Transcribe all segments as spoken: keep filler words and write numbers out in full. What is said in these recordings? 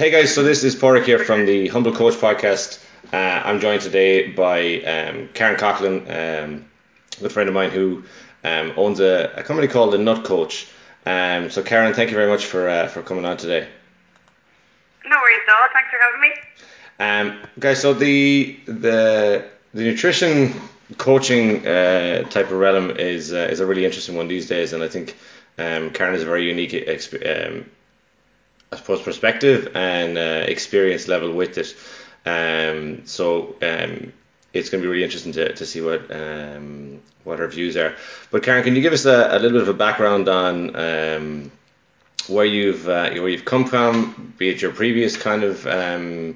Hey guys, so this is Porrick here from the Humble Coach podcast. Uh, I'm joined today by um, Karen Coughlin, um, a good friend of mine who um, owns a, a company called The Nut Coach. Um, so Karen, thank you very much for uh, for coming on today. No worries, Noel. Thanks for having me. Um, guys, so the the the nutrition coaching uh, type of realm is uh, is a really interesting one these days, and I think um, Karen is a very unique exp- um, I suppose perspective and uh, experience level with it. Um, so um, it's going to be really interesting to, to see what um, what her views are. But Karen, can you give us a, a little bit of a background on um, where you've uh, where you've come from, be it your previous kind of um,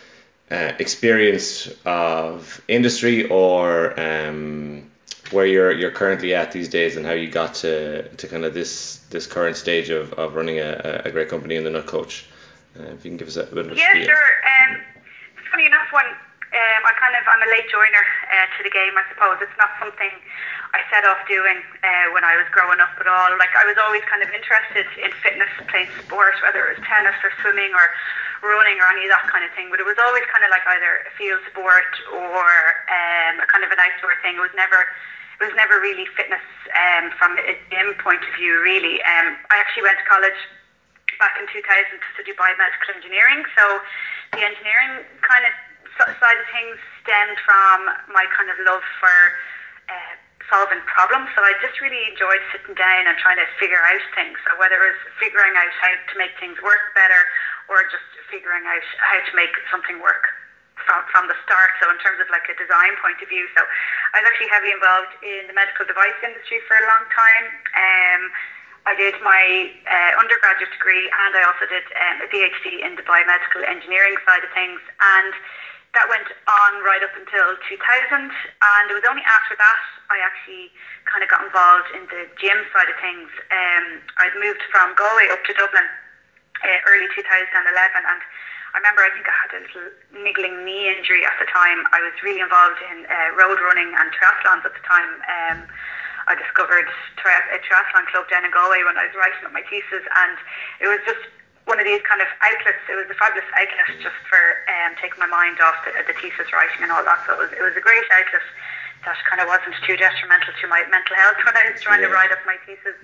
uh, experience of industry or um, where you're you're currently at these days, and how you got to, to kind of this this current stage of, of running a, a great company in the Nut Coach. Uh, if you can give us a bit of a Yeah, spiel. sure. Um, funny enough, when um, I kind of I'm a late joiner uh, to the game, I suppose. It's not something I set off doing uh, when I was growing up at all. Like, I was always kind of interested in fitness, playing sport, whether it was tennis or swimming or running or any of that kind of thing. But it was always kind of like either a field sport or um, a kind of an outdoor thing. It was never It was never really fitness um, from a gym point of view, really. Um, I actually went to college back in two thousand to study biomedical engineering. So the engineering kind of side of things stemmed from my kind of love for uh, solving problems. So I just really enjoyed sitting down and trying to figure out things. So whether it was figuring out how to make things work better or just figuring out how to make something work From, from the start, so in terms of like a design point of view. So I was actually heavily involved in the medical device industry for a long time. Um, I did my uh, undergraduate degree, and I also did um, a PhD in the biomedical engineering side of things, and that went on right up until two thousand. And it was only after that I actually kind of got involved in the gym side of things. Um, I'd moved from Galway up to Dublin uh, early two thousand eleven, and I remember I think I had a little niggling knee injury at the time. I was really involved in uh, road running and triathlons at the time. Um, I discovered tri- a triathlon club down in Galway when I was writing up my thesis, and it was just one of these kind of outlets. It was a fabulous outlet just for um, taking my mind off the, the thesis writing and all that. So it was, it was a great outlet that kind of wasn't too detrimental to my mental health when I was trying yeah. to write up my thesis.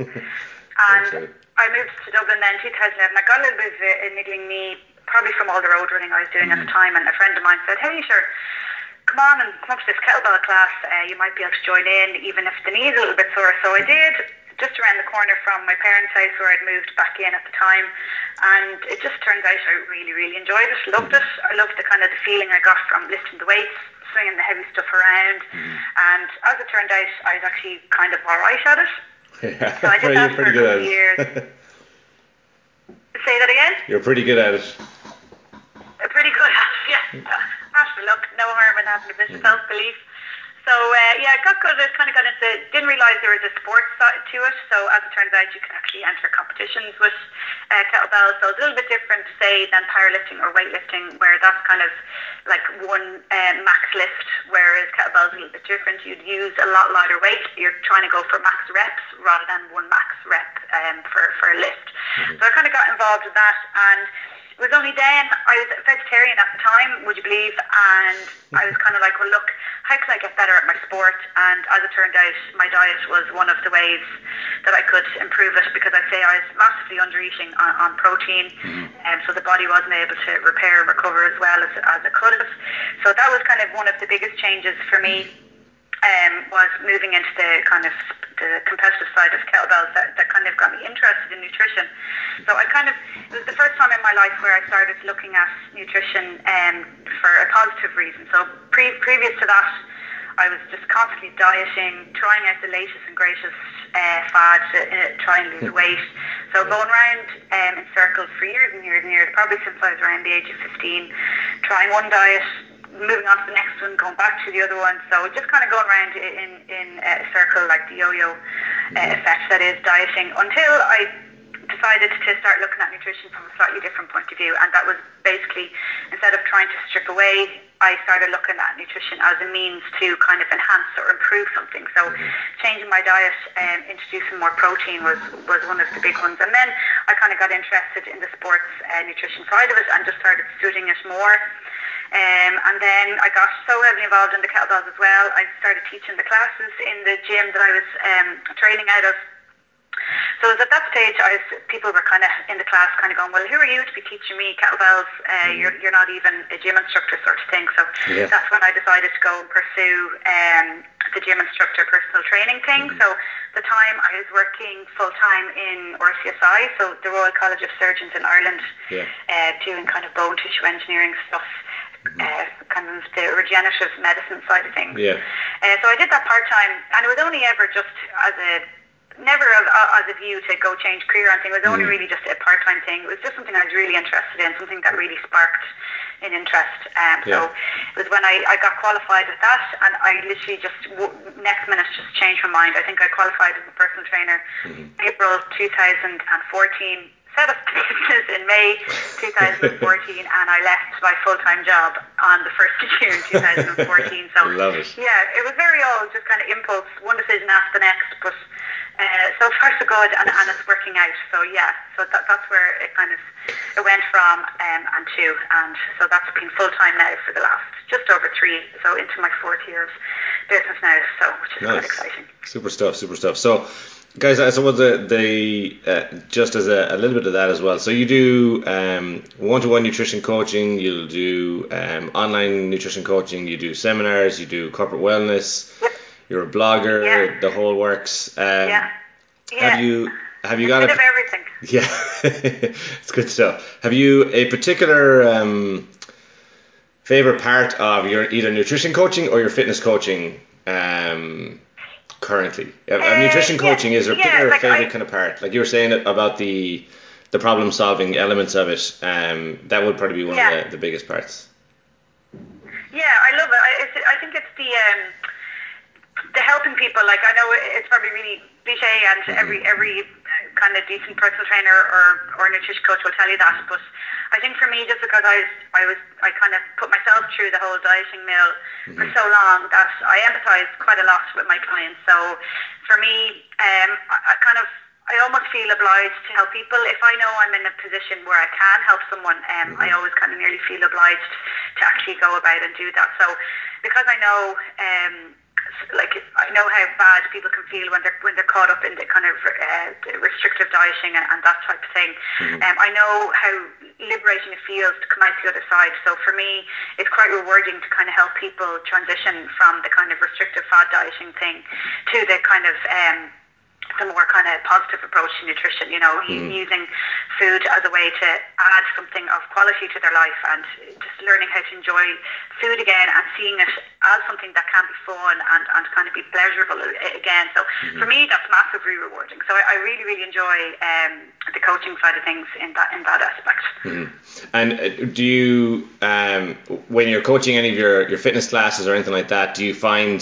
And I moved to Dublin then in two thousand eleven. I got a little bit of a, a niggling knee, probably from all the road running I was doing mm. at the time, and a friend of mine said, hey, sure, come on and come up to this kettlebell class, uh, you might be able to join in even if the knee is a little bit sore. So I did, just around the corner from my parents' house where I'd moved back in at the time, and it just turns out I really really enjoyed it, loved mm. it. I loved the kind of the feeling I got from lifting the weights, swinging the heavy stuff around, mm. and as it turned out I was actually kind of alright at it. Yeah. So I did well, that for a couple of years. Say that again? You're pretty good at it. Pretty good at it, yeah. After look, no harm in having a bit mm-hmm. of self-belief. So uh, yeah, I got good at it, kind of got into it, didn't realise there was a sports side to it. So as it turns out, you can actually enter competitions with uh, kettlebells. So it's a little bit different, say, than powerlifting or weightlifting, where that's kind of like one uh, max lift, whereas kettlebells are a little bit different. You'd use a lot lighter weight. You're trying to go for max reps rather than one max rep um, for, for a lift. Mm-hmm. So I kind of got involved in that, and it was only then, I was a vegetarian at the time, would you believe, and I was kind of like, well look, how can I get better at my sport? And as it turned out, my diet was one of the ways that I could improve it, because I'd say I was massively under eating on, on protein, and mm-hmm. um, so the body wasn't able to repair and recover as well as, as it could have. So that was kind of one of the biggest changes for me. Um, was moving into the kind of the competitive side of kettlebells that, that kind of got me interested in nutrition. So I kind of, it was the first time in my life where I started looking at nutrition um, for a positive reason. So pre- previous to that, I was just constantly dieting, trying out the latest and greatest uh, fad to uh, try and lose weight. So going around um, in circles for years and years and years, probably since I was around the age of fifteen, trying one diet, moving on to the next one, going back to the other one. So just kind of going around in, in a circle, like the yo-yo uh, effect that is dieting, until I decided to start looking at nutrition from a slightly different point of view. And that was basically, instead of trying to strip away I started looking at nutrition as a means to kind of enhance or improve something. So mm-hmm. changing my diet and um, introducing more protein was, was one of the big ones. And then I kind of got interested in the sports uh, nutrition side of it and just started studying it more. Um, and then I got so heavily involved in the kettlebells as well. I started teaching the classes in the gym that I was um, training out of. So it was at that stage, I was, people were kind of in the class kind of going, well, who are you to be teaching me kettlebells? Uh, you're, you're not even a gym instructor sort of thing. So yeah. that's when I decided to go and pursue um, the gym instructor personal training thing. Mm-hmm. So the time I was working full-time in R C S I, so the Royal College of Surgeons in Ireland, yeah. uh, doing kind of bone tissue engineering stuff. Mm-hmm. Uh, kind of the regenerative medicine side of things. Yeah. Uh, so I did that part-time, and it was only ever just as a never as, as a view to go change career or anything. It was only mm. really just a part-time thing. It was just something I was really interested in, something that really sparked an interest. Um, yeah. So it was when I, I got qualified with that, and I literally just w- next minute just changed my mind. I think I qualified as a personal trainer mm-hmm. April two thousand fourteen, set up the business in May two thousand fourteen, and I left my full-time job on the first of June two thousand fourteen. So love it. Yeah, it was very all just kind of impulse, one decision after the next, but Uh, so far so good, and, and it's working out. So yeah, so that, that's where it kind of it went from um, and to, and so that's been full time now for the last just over three, so into my fourth year of business now. So which is nice. Quite exciting. Super stuff, super stuff. So, guys, I suppose the, the uh, just as a, a little bit of that as well. So you do um, one-to-one nutrition coaching, you'll do um, online nutrition coaching, you do seminars, you do corporate wellness. Yep. You're a blogger, yeah. the whole works. Um, yeah. yeah. Have you have you a got bit a of everything? Yeah, it's good stuff. Have you a particular um, favorite part of your either nutrition coaching or your fitness coaching um, currently? Uh, uh, nutrition coaching yeah, is there a particular yeah, like favorite I, kind of part? Like you were saying about the the problem solving elements of it. Um, that would probably be one yeah. of the, the biggest parts. Yeah, I love it. I, it's, I think it's the. Um, The helping people, like I know it's probably really cliche, and mm-hmm. every every kind of decent personal trainer or, or nutrition coach will tell you that. But I think for me, just because I was I was I kind of put myself through the whole dieting mill mm-hmm. for so long that I empathise quite a lot with my clients. So for me, um, I, I kind of I almost feel obliged to help people. If I know I'm in a position where I can help someone, um, mm-hmm. I always kind of nearly feel obliged to actually go about and do that. So because I know. Um, Like I know how bad people can feel when they're when they're caught up in the kind of uh, restrictive dieting and, and that type of thing. Mm-hmm. Um, I know how liberating it feels to come out the other side. So for me, it's quite rewarding to kind of help people transition from the kind of restrictive fad dieting thing to the kind of um, the more kind of positive approach to nutrition, you know, mm. using food as a way to add something of quality to their life, and just learning how to enjoy food again and seeing it as something that can be fun and, and kind of be pleasurable again. So mm-hmm. for me, that's massively rewarding. So I, I really, really enjoy um, the coaching side of things in that in that aspect. Mm-hmm. And do you, um, when you're coaching any of your, your fitness classes or anything like that, do you find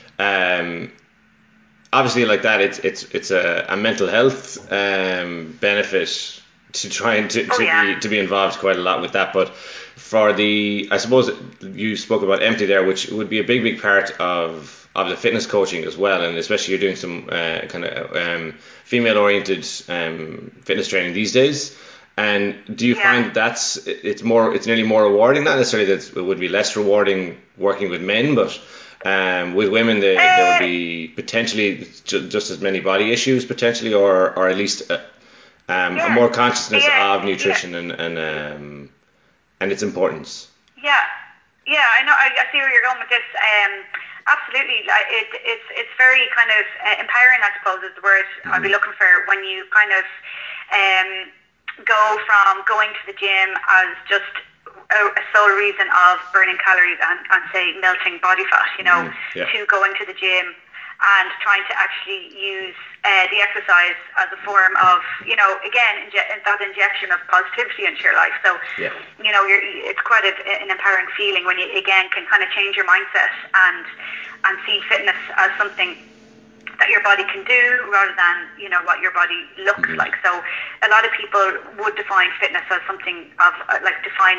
um, obviously like that it's it's it's a, a mental health um, benefit to try and to, to oh, yeah. be to be involved quite a lot with that, but for the I suppose you spoke about empty there, which would be a big big part of of the fitness coaching as well, and especially you're doing some uh, kind of um, female oriented um, fitness training these days. And do you yeah. find that that's it's more it's nearly more rewarding, not necessarily that it would be less rewarding working with men, but Um, with women, they, there would be potentially ju- just as many body issues, potentially, or or at least uh, um, yeah. a more consciousness yeah. of nutrition yeah. and and um, and its importance. Yeah, yeah, I know. I, I see where you're going with this. Um, absolutely, it, it's it's very kind of uh, empowering, I suppose, is the word mm-hmm. I'd be looking for when you kind of um, go from going to the gym as just A, a sole reason of burning calories and, and say melting body fat, you know, mm, yeah. to going to the gym and trying to actually use uh, the exercise as a form of, you know, again, inje- that injection of positivity into your life. So, yeah. you know, you're, it's quite a, an empowering feeling when you, again, can kind of change your mindset and and see fitness as something that your body can do rather than, you know, what your body looks mm-hmm. like. So a lot of people would define fitness as something of, uh, like, define a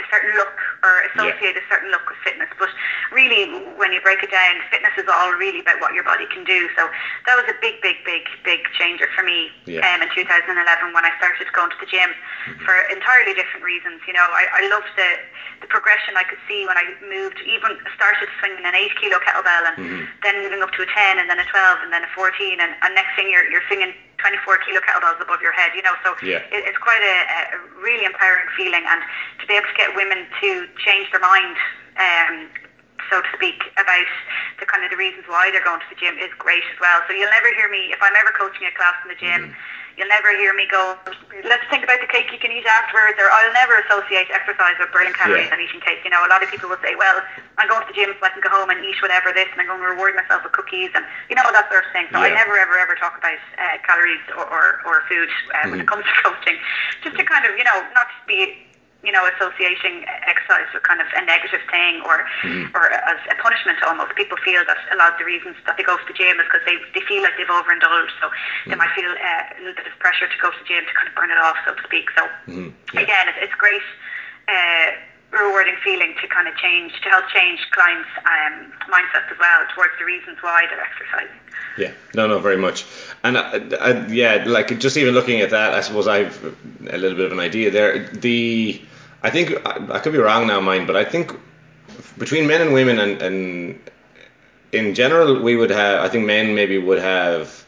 certain look or associate yeah. a certain look with fitness. But really, when you break it down, fitness is all really about what your body can do. So that was a big, big, big, big changer for me yeah. um, in two thousand eleven when I started going to the gym mm-hmm. for entirely different reasons. You know, I, I loved the, the progression I could see when I moved, even started swinging an eight kilo kettlebell and mm-hmm. then moving up to a ten and then a twelve and then a fourteen and, and next thing you're, you're swinging twenty-four kilo kettlebells above your head, you know, so yeah. it, it's quite a, a really empowering feeling, and to be able to get women to change their mind, um, so to speak, about the kind of the reasons why they're going to the gym is great as well. So you'll never hear me, if I'm ever coaching a class in the gym, mm. you'll never hear me go, let's think about the cake you can eat afterwards, or I'll never associate exercise with burning calories yeah. and eating cake. You know, a lot of people will say, well, I'm going to the gym so I can go home and eat whatever this, and I'm going to reward myself with cookies, and you know, that sort of thing. So yeah. I never, ever, ever talk about uh, calories or, or, or food uh, mm. when it comes to coaching, just to kind of, you know, not be, you know, associating exercise with kind of a negative thing or mm. or as a punishment almost. People feel that a lot of the reasons that they go to the gym is because they, they feel like they've overindulged, so mm. they might feel uh, a little bit of pressure to go to the gym to kind of burn it off, so to speak. So mm. yeah. again, it's, it's great, uh, rewarding feeling to kind of change, to help change clients' um, mindsets as well towards the reasons why they're exercising. Yeah, no, no, very much. And I, I, yeah, like just even looking at that, I suppose I've a little bit of an idea there. The I think I, I could be wrong now, mind, but I think between men and women, and, and in general, we would have. I think men maybe would have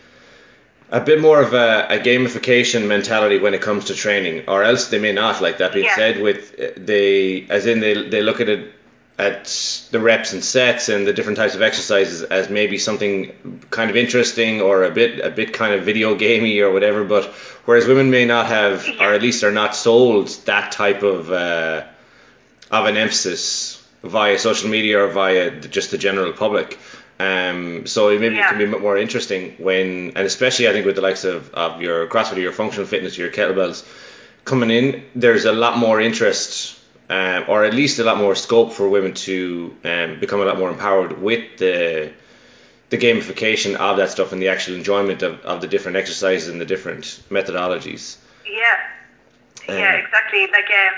a bit more of a, a gamification mentality when it comes to training, or else they may not. Like that being yeah. said, with they, as in they they look at it at the reps and sets and the different types of exercises as maybe something kind of interesting or a bit a bit kind of video gamey or whatever, but whereas women may not have, or at least are not sold that type of uh, of an emphasis via social media or via just the general public. Um, so maybe yeah. it can be a bit more interesting when, and especially I think with the likes of, of your CrossFit or your functional fitness, your kettlebells coming in, there's a lot more interest. Um, or at least a lot more scope for women to um, become a lot more empowered with the the gamification of that stuff and the actual enjoyment of, of the different exercises and the different methodologies. Yeah, um, yeah, exactly. Like, um,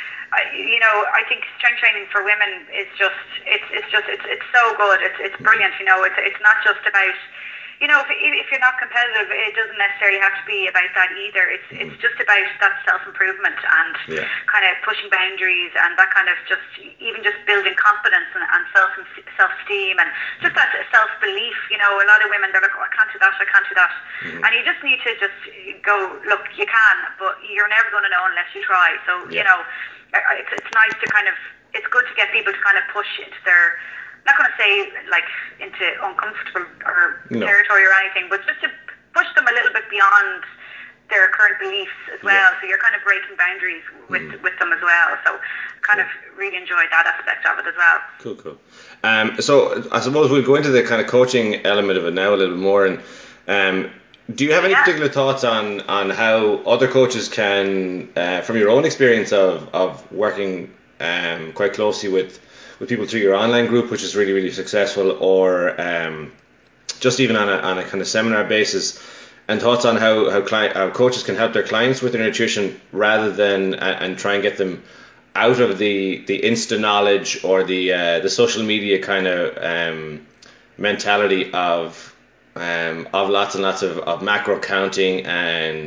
I, you know, I think strength training for women is just, it's it's just, it's it's so good. It's it's brilliant. You know, it's it's not just about, you know, if, if you're not competitive, it doesn't necessarily have to be about that either. It's mm. it's just about that self-improvement and yeah. kind of pushing boundaries and that kind of just, even just building confidence and, and self self-esteem and just that self-belief. You know, a lot of women, they're like, oh, I can't do that, I can't do that. Mm. And you just need to just go, look, you can, but you're never going to know unless you try. So, yeah. you know, it's, it's nice to kind of, it's good to get people to kind of push into their, I'm not going to say like into uncomfortable or no. territory or anything, but just to push them a little bit beyond their current beliefs as well. Yeah. So you're kind of breaking boundaries with mm. with them as well. So kind cool. of really enjoyed that aspect of it as well. Cool, cool. Um, so I suppose we'll go into the kind of coaching element of it now a little bit more. And um, do you have any yeah. particular thoughts on, on how other coaches can, uh, from your own experience of, of working um, quite closely with with people through your online group, which is really, really successful, or um, just even on a, on a kind of seminar basis, and thoughts on how how, client, how coaches can help their clients with their nutrition rather than uh, and try and get them out of the, the Insta knowledge or the uh, the social media kind of um, mentality of um, of lots and lots of, of macro counting and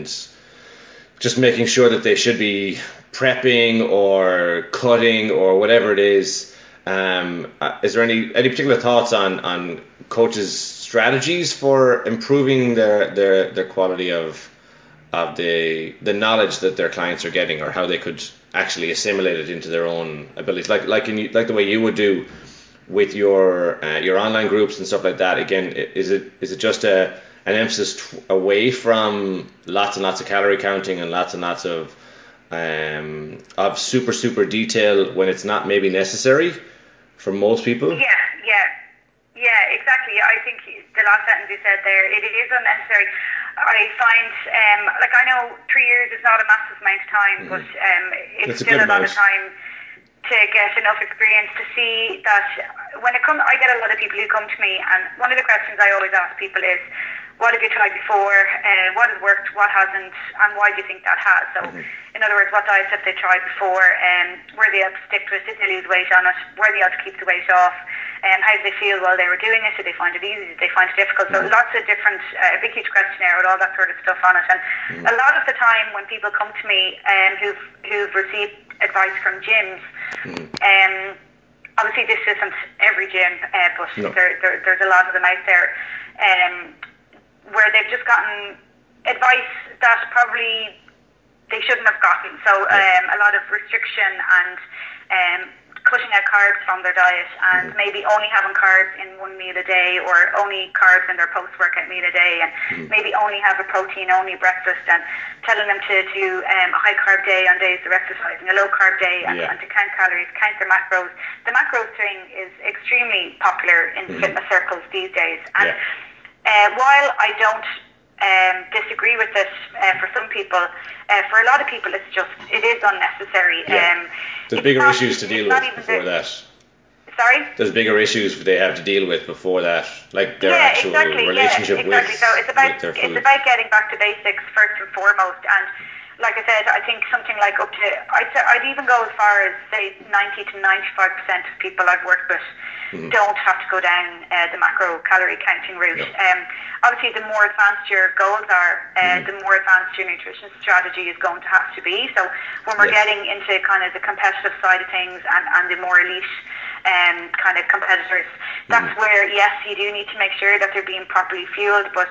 just making sure that they should be prepping or cutting or whatever it is. Um, is there any any particular thoughts on, on coaches' strategies for improving their, their, their quality of of the the knowledge that their clients are getting, or how they could actually assimilate it into their own abilities, like like in, like the way you would do with your uh, your online groups and stuff like that? Again, is it is it just a an emphasis t- away from lots and lots of calorie counting and lots and lots of um, of super super detail when it's not maybe necessary for most people? Yeah, yeah, yeah, exactly. I think the last sentence you said there, it, it is unnecessary. I find, um, like I know three years is not a massive amount of time, mm. but um, it's, it's still a, a lot of time to get enough experience to see that when it comes, I get a lot of people who come to me, and one of the questions I always ask people is, what have you tried before, uh, what has worked, what hasn't, and why do you think that has? So, mm-hmm. in other words, what diets have they tried before, um, were they able to stick to it, did they lose weight on it, were they able to keep the weight off, um, how did they feel while they were doing it, did they find it easy, did they find it difficult? Mm-hmm. So lots of different, uh, a big huge questionnaire with all that sort of stuff on it. And mm-hmm. a lot of the time when people come to me um, who've, who've received advice from gyms, mm-hmm. um, obviously this isn't every gym, uh, but no. there, there, there's a lot of them out there, um, where they've just gotten advice that probably they shouldn't have gotten. So um, a lot of restriction and um, cutting out carbs from their diet, and mm-hmm. maybe only having carbs in one meal a day, or only carbs in their post-workout meal a day, and mm-hmm. maybe only have a protein-only breakfast, and telling them to do um, a high-carb day on days they're exercising, a low-carb day, and, yeah. and to count calories, count their macros. The macros thing is extremely popular in mm-hmm. fitness circles these days. And yeah. Uh, while I don't um, disagree with it uh, for some people, uh, for a lot of people it's just, it is unnecessary. Yeah. Um, There's bigger not, issues to deal with before the, that. Sorry? There's bigger issues they have to deal with before that, like their yeah, actual exactly, relationship yeah, exactly. with, so it's about, with their food. It's about getting back to basics first and foremost, and like I said, I think something like up to, I'd, I'd even go as far as say ninety to ninety-five percent of people I've worked with mm-hmm. don't have to go down uh, the macro calorie counting route. Yep. Um, obviously, the more advanced your goals are, uh, mm-hmm. the more advanced your nutrition strategy is going to have to be. So when we're yes. getting into kind of the competitive side of things, and, and the more elite um, kind of competitors, that's mm-hmm. where, yes, you do need to make sure that they're being properly fueled, but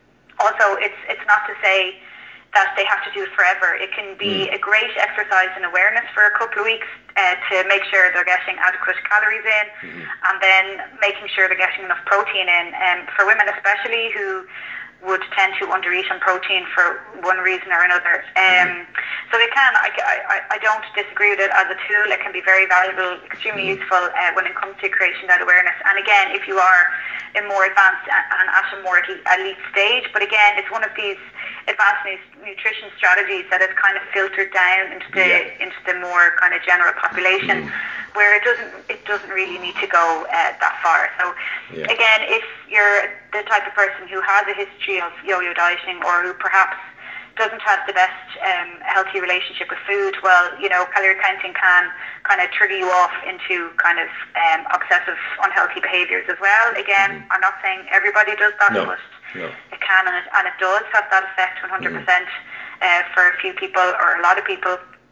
also it's it's not to say that they have to do it forever. It can be mm. a great exercise and awareness for a couple of weeks uh, to make sure they're getting adequate calories in, mm-hmm. and then making sure they're getting enough protein in. Um, for women especially who would tend to undereat on protein for one reason or another. Um, mm-hmm. So it can, I, I, I don't disagree with it as a tool. It can be very valuable, extremely mm-hmm. useful uh, when it comes to creating that awareness. And again, if you are a more advanced and at a more elite stage, but again, it's one of these advanced nutrition strategies that is kind of filtered down into the yeah. into the more kind of general population, mm. where it doesn't it doesn't really need to go uh, that far. So yeah. again, if you're the type of person who has a history of yo-yo dieting, or who perhaps doesn't have the best um, healthy relationship with food, well, you know, calorie counting can kind of trigger you off into kind of um, obsessive, unhealthy behaviours as well. Again, mm-hmm. I'm not saying everybody does that, no. but no. it can and it, and it does have that effect one hundred percent mm-hmm. uh, for a few people or a lot of people.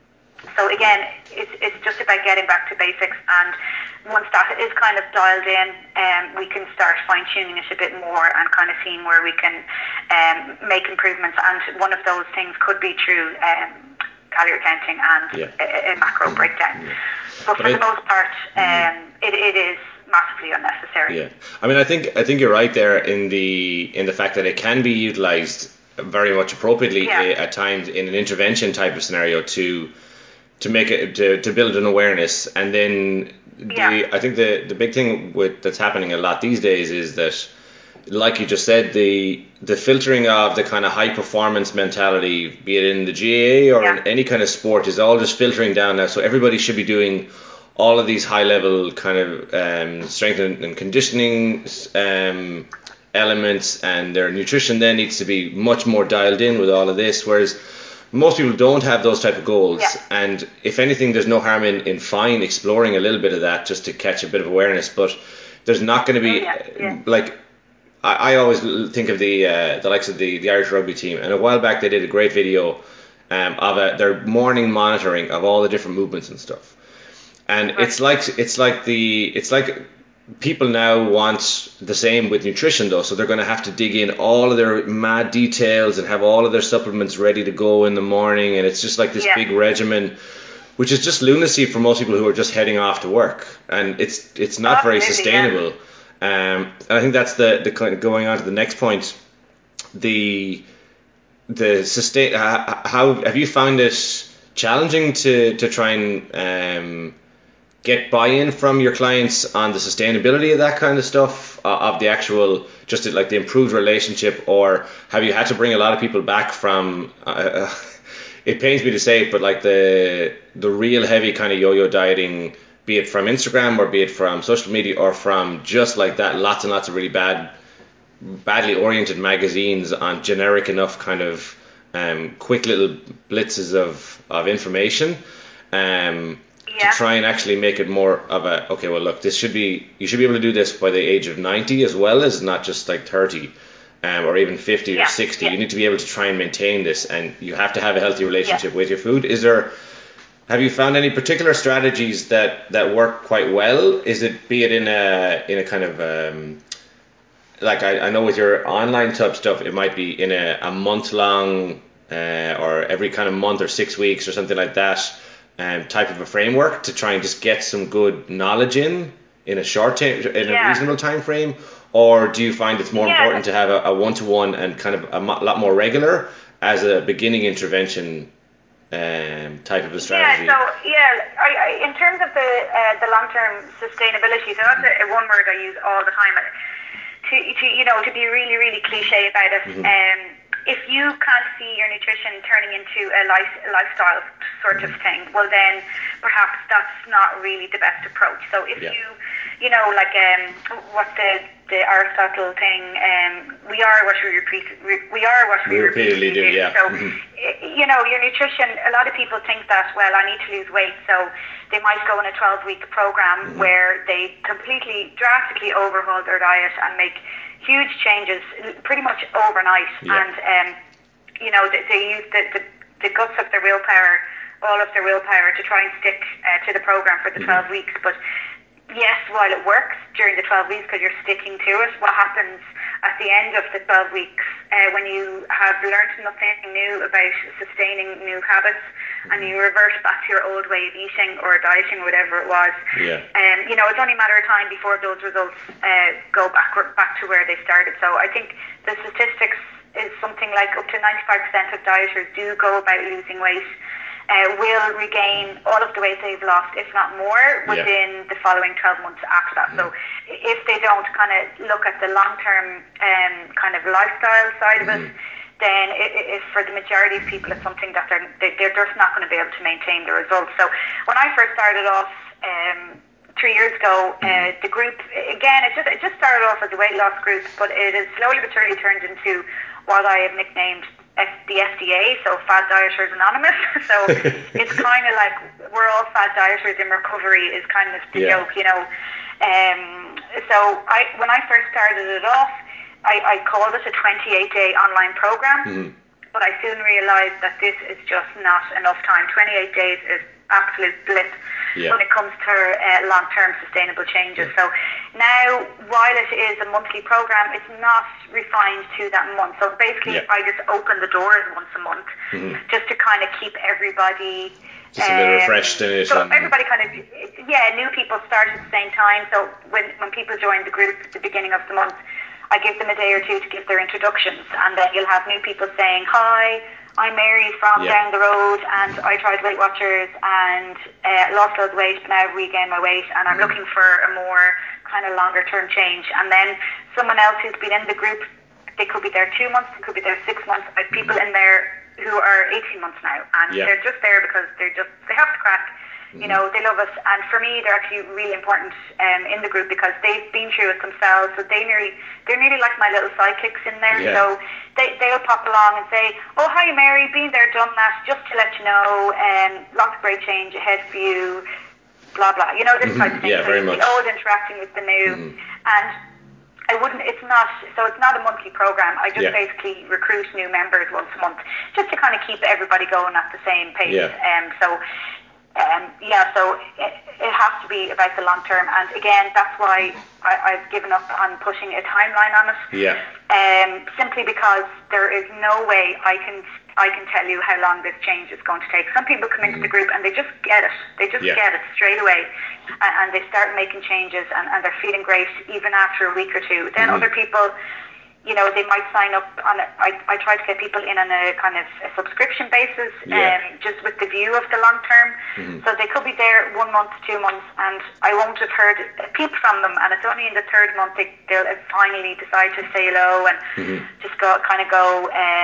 So again, it's it's just about getting back to basics, and once that is kind of dialed in, um, we can start fine-tuning it a bit more and kind of seeing where we can um, make improvements. And one of those things could be through um, calorie counting and yeah. a, a macro mm-hmm. breakdown. Yeah. But, but for I, the most part, um, mm-hmm. it, it is massively unnecessary. Yeah, I mean, I think I think you're right there in the in the fact that it can be utilised very much appropriately yeah. at times in an intervention type of scenario to. to make it to, to build an awareness. And then the yeah. I think the the big thing with that's happening a lot these days is that, like you just said, the the filtering of the kind of high performance mentality, be it in the G A A or yeah. in any kind of sport, is all just filtering down now. So everybody should be doing all of these high level kind of um, strength and, and conditioning um, elements, and their nutrition then needs to be much more dialed in with all of this, whereas most people don't have those type of goals, yeah. and if anything, there's no harm in, in fine exploring a little bit of that just to catch a bit of awareness. But there's not going to be oh, yeah. Yeah. like I, I always think of the uh, the likes of the, the Irish rugby team, and a while back they did a great video um, of a, their morning monitoring of all the different movements and stuff, and right. it's like it's like the it's like. People now want the same with nutrition though, so they're going to have to dig in all of their mad details and have all of their supplements ready to go in the morning, and it's just like this yeah. big regimen, which is just lunacy for most people who are just heading off to work, and it's it's not Absolutely, very sustainable. Yeah. Um, and I think that's the the kind of going on to the next point. The the sustain. How have you found it challenging to to try and um, get buy-in from your clients on the sustainability of that kind of stuff, uh, of the actual, just like the improved relationship, or have you had to bring a lot of people back from, uh, it pains me to say it, but like the the real heavy kind of yo-yo dieting, be it from Instagram or be it from social media or from just like that, lots and lots of really bad badly oriented magazines on generic enough kind of um, quick little blitzes of, of information um, Yeah. to try and actually make it more of a, okay, well, look, this should be, you should be able to do this by the age of ninety as well as not just like thirty um, or even fifty Yeah, or sixty. yeah. You need to be able to try and maintain this, and you have to have a healthy relationship with your food. Is there, have you found any particular strategies that, that work quite well? Is it, be it in a, in a kind of, um, like I, I know with your online type stuff, it might be in a, a month long uh, or every kind of month or six weeks or something like that um, type of a framework to try and just get some good knowledge in in a short time, in Yeah. a reasonable time frame, or do you find it's more Yeah. important to have a, a one-to-one and kind of a mo- lot more regular as a beginning intervention um, type of a strategy? Yeah, so yeah, I, I, in terms of the uh, the long term sustainability, so that's a, a one word I use all the time. To, to you know, to be really really cliche about it, Mm-hmm. um, if you can't see your nutrition turning into a life a lifestyle sort of thing, well then perhaps that's not really the best approach. So if Yeah. you you know, like um, what's the the Aristotle thing? Um, we are what we repeat. We are what we, We repeatedly do, yeah. So, Mhm. i- you know, your nutrition. A lot of people think that, well, I need to lose weight, so they might go on a twelve-week program Mhm. where they completely, drastically overhaul their diet and make huge changes, pretty much overnight. Yeah. And um, you know, they, they use the, the the guts of their willpower, all of their willpower, to try and stick uh, to the program for the Mhm. twelve weeks, but. Yes, while it works during the twelve weeks because you're sticking to it, what happens at the end of the twelve weeks uh, when you have learned nothing new about sustaining new habits mm-hmm. and you revert back to your old way of eating or dieting or whatever it was, Yeah. um, you know, it's only a matter of time before those results uh, go back, back to where they started. So I think the statistics is something like up to ninety-five percent of dieters do go about losing weight. Uh, will regain all of the weight they've lost, if not more, within yeah. the following twelve months after that. Mm. So if they don't kind of look at the long-term um, kind of lifestyle side mm. of it, then it, it, for the majority of people, it's something that they're, they're just not going to be able to maintain the results. So when I first started off um, three years ago, mm. uh, the group, again, it just, it just started off as a weight loss group, but it has slowly but surely turned into what I have nicknamed F- the F D A, so Fad Dieters Anonymous. So it's kind of like we're all fad dieters in recovery is kind of the yeah. joke, you know. Um, so I, when I first started it off, I, I called it a twenty-eight day online program, mm-hmm. but I soon realised that this is just not enough time. twenty-eight days is absolute blip yeah. when it comes to uh, long-term sustainable changes. Yeah. So now, while it is a monthly program, it's not refined to that month. So basically, yeah. I just open the doors once a month mm-hmm. just to kind of keep everybody just um, a little refreshed in it. So and everybody kind of, yeah, new people start at the same time. So when, when people join the group at the beginning of the month, I give them a day or two to give their introductions, and then you'll have new people saying, hi, I'm Mary from yeah. down the road, and I tried Weight Watchers and uh, lost loads of weight, but now I've regained my weight, and I'm mm. looking for a more kind of longer term change. And then someone else who's been in the group, they could be there two months, they could be there six months. I have people mm. in there who are eighteen months now, and yeah. they're just there because they're just, they have the crack. You know, they love us, and for me, they're actually really important um, in the group because they've been through it themselves. So they nearly, they're nearly like my little sidekicks in there. Yeah. So they they'll pop along and say, "Oh, hi, Mary, been there, done that. Just to let you know, um, lots of great change ahead for you." Blah blah. You know, this mm-hmm. type of thing. Yeah, so very you'll much. be always interacting with the new, mm-hmm. and I wouldn't. It's not. So it's not a monthly program. I just yeah. basically recruit new members once a month, just to kind of keep everybody going at the same pace. Yeah. Um. So. Um, yeah, so it, it has to be about the long term, and again, that's why I, I've given up on putting a timeline on it. Yeah. Um, simply because there is no way I can I can tell you how long this change is going to take. Some people come into mm. the group and they just get it. They just yeah. get it straight away, and, and they start making changes, and, and they're feeling great even after a week or two. Then mm-hmm. other people, you know, they might sign up on a, I, I try to get people in on a kind of a subscription basis, yeah. um, just with the view of the long term. Mm-hmm. So they could be there one month, two months, and I won't have heard a peep from them. And it's only in the third month they, they'll finally decide to say hello and mm-hmm. just go, kind of go, um,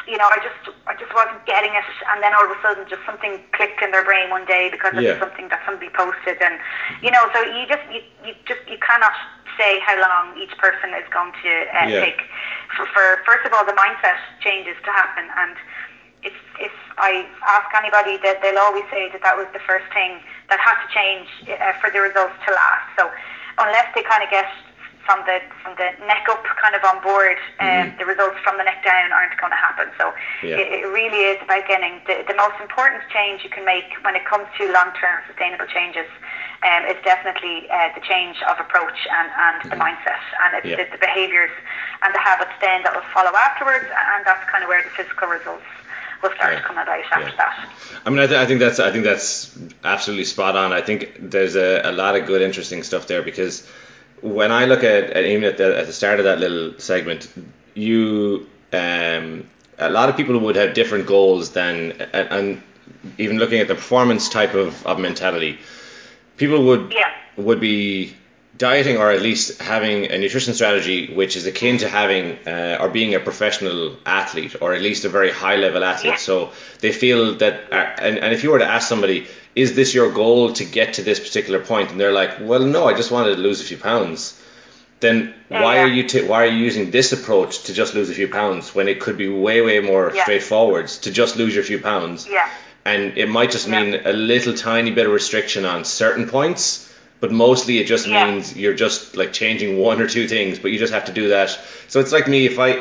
you know, I just I just wasn't getting it, and then all of a sudden just something clicked in their brain one day because Yeah. of something that somebody posted, and you know, so you just you, you just you cannot say how long each person is going to uh, Yeah. take for, for first of all the mindset changes to happen. And if if I ask anybody, that they'll always say that that was the first thing that had to change uh, for the results to last. So unless they kind of get from the from the neck up kind of on board, um, Mm-hmm. the results from the neck down aren't going to happen. So Yeah. it, it really is about getting the, the most important change you can make when it comes to long-term sustainable changes. Um, is definitely uh, the change of approach and, and Mm-hmm. the mindset, and it's Yeah. the, the behaviours and the habits then that will follow afterwards, and that's kind of where the physical results will start Yeah. coming about after Yeah. that. I mean, I, th- I think that's I think that's absolutely spot on. I think there's a, a lot of good, interesting stuff there, because when I look at, at even at the, at the start of that little segment, you um, a lot of people would have different goals than, and, and even looking at the performance type of, of mentality, people would Yeah. would be dieting, or at least having a nutrition strategy which is akin to having uh, or being a professional athlete, or at least a very high level athlete. Yeah. So they feel that, uh, and, and if you were to ask somebody, is this your goal to get to this particular point, and they're like, well, no, I just wanted to lose a few pounds, then Yeah, why yeah. are you t- why are you using this approach to just lose a few pounds, when it could be way way more Yeah. straightforward to just lose your few pounds? Yeah. And it might just Yeah. mean a little tiny bit of restriction on certain points, but mostly it just Yeah. means you're just like changing one or two things, but you just have to do that. So it's like me, if I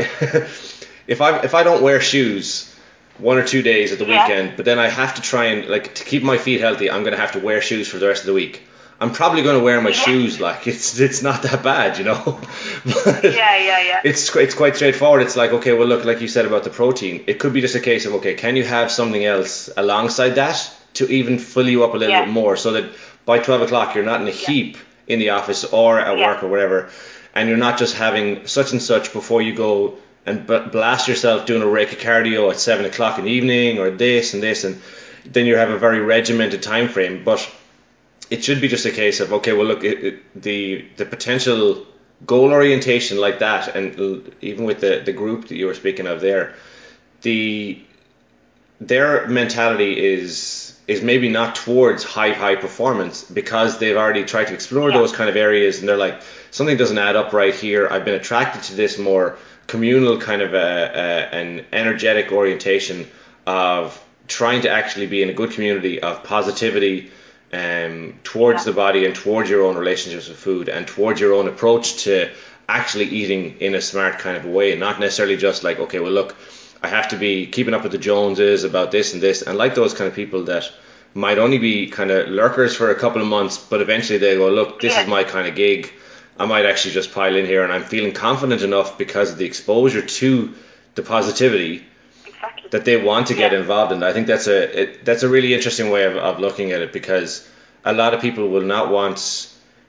if I if I don't wear shoes one or two days at the Yeah. weekend, but then I have to try and, like, to keep my feet healthy, I'm going to have to wear shoes for the rest of the week. I'm probably going to wear my Yeah. shoes, like, it's it's not that bad, you know. But Yeah, yeah, yeah. It's it's quite straightforward. It's like, okay, well, look, like you said about the protein, it could be just a case of, okay, can you have something else alongside that to even fill you up a little Yeah. bit more, so that by twelve o'clock you're not in a heap in the office or at Yeah. work or whatever, and you're not just having such and such before you go and b- blast yourself doing a rake of cardio at seven o'clock in the evening, or this and this, and then you have a very regimented time frame. But it should be just a case of, okay, well, look, it, it, the the potential goal orientation like that, and l- even with the, the group that you were speaking of there, the their mentality is is maybe not towards high high performance, because they've already tried to explore Yeah. those kind of areas, and they're like, something doesn't add up right here. I've been attracted to this more communal kind of a, a, an energetic orientation of trying to actually be in a good community of positivity, um, towards Yeah. the body and towards your own relationships with food and towards your own approach to actually eating in a smart kind of a way, not necessarily just like, okay, well, look, I have to be keeping up with the Joneses about this and this, and like those kind of people that might only be kind of lurkers for a couple of months, but eventually they go, look, this Yeah. is my kind of gig. I might actually just pile in here, and I'm feeling confident enough because of the exposure to the positivity Exactly. that they want to get Yeah. involved in. I think that's a it, that's a really interesting way of, of looking at it, because a lot of people will not want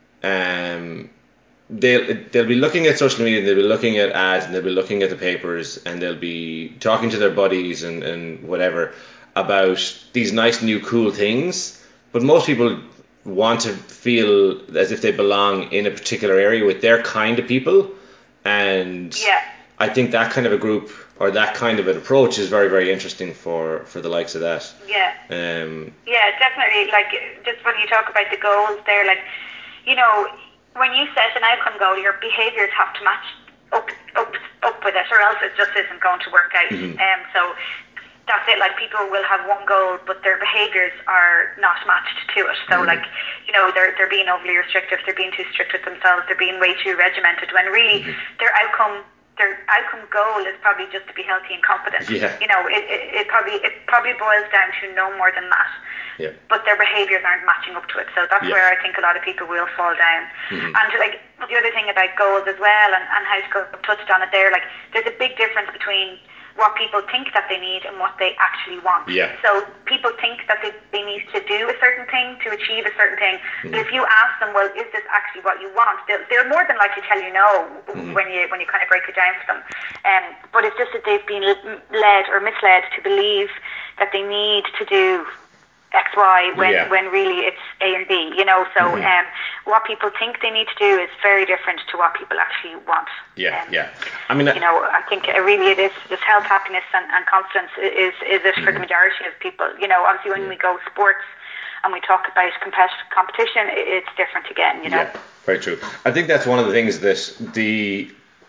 um they'll they'll be looking at social media, and they'll be looking at ads, and they'll be looking at the papers, and they'll be talking to their buddies and, and whatever about these nice new cool things, but most people want to feel as if they belong in a particular area with their kind of people. And Yeah. I think that kind of a group, or that kind of an approach, is very very interesting for for the likes of that. Yeah. um Yeah, definitely. Like, just when you talk about the goals there, like, you know, when you set an outcome goal, your behaviours have to match up up up with it, or else it just isn't going to work out. Mhm. Um, so that's it. Like, people will have one goal, but their behaviours are not matched to it. So, Mhm. like, you know, they're they're being overly restrictive, they're being too strict with themselves, they're being way too regimented. When really Mhm. their outcome their outcome goal is probably just to be healthy and confident. Yeah. You know, it, it, it probably it probably boils down to no more than that. Yeah. But their behaviours aren't matching up to it. So that's Yeah. where I think a lot of people will fall down. Mhm. And like the other thing about goals as well, and, and how to go touched on it there, like there's a big difference between what people think that they need and what they actually want. Yeah. So people think that they, they need to do a certain thing to achieve a certain thing. Mm-hmm. But if you ask them, well, is this actually what you want? They'll, they'll more than likely tell you no Mm-hmm. when you when you kind of break it down for them. Um, but it's just that they've been led or misled to believe that they need to do X, Y, when, Yeah. when really it's A and B, you know. So Mhm. um, what people think they need to do is very different to what people actually want. Yeah, Um, yeah. I mean, you know, I think it really it is just health, happiness, and, and confidence is is it for the majority of people. You know, obviously when Yeah. we go sports and we talk about compet- competition, it- it's different again. You know. yeah, very true. I think that's one of the things that the